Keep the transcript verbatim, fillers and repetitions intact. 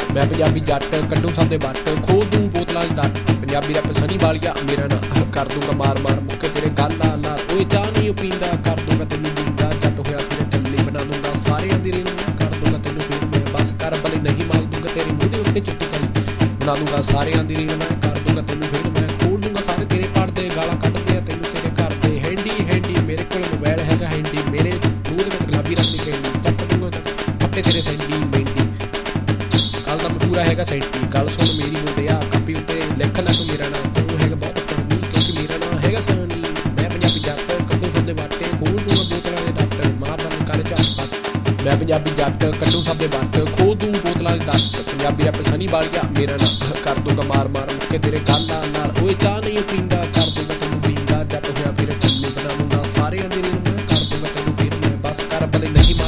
मैं पंजाबी जट कड्डू सब दे बट खोल दूं बोतलां च दट पंजाबी रैप सनी वालिया मेरा ना कर दूंगा मार मार मुक्के तेरे गल ला ला ओए चाह नहीं पींदा कर दूंगा तैनूं दींदा जट होया फिर टल्ली बना दूंगा सारियां दी रील मैं कर दूंगा तैनूं फिर मैं बस कर बले नहीं माल दूंगा तेरे मूँह दे उत्ते चिट्टी कली बना दूंगा सारियां दी रील मैं कर दूंगा तैनूं फिर मैं खोल दूंगा सारे तेरे पढ़दे गालां कड्डदे आ तैनूं तेरे घर दे हैंडी हैंडी मेरे कोल मोबाइल हैगा हैंडी मेरे मूँह दे विच गुलाबी रंग दी कैंडी चक दूंगा पट्टे तेरे सैंडी मेंडी कल दा मैं पूरा हैगा सैंटी गल सुन मेरी मुंडिया कापी उत्ते लिख लै तूं मेरा नाम तू हैगा बहुत पुरानी क्योंकि मेरा नाम हैगा सनी मैं पंजाबी जट कड्डू सब दे बाटे खोल दूंगा बोतलां दे दट मार बंद कर झट मैं पंजाबी जट कड्डू सब दे बट खोल दूं बोतलां दे दट पंजाबी रैप सनी वालिया मेरा ना कर दूंगा मार मार मुक्के तेरे गल ला ला ओए चाह नहीं पींदा कर दूंगा तैनूं दींदा जट होया फिर टल्ली बना दूंगा सारियां दी रील मैं कर दूंगा तैनूं फिर मैं बस कर बले नहीं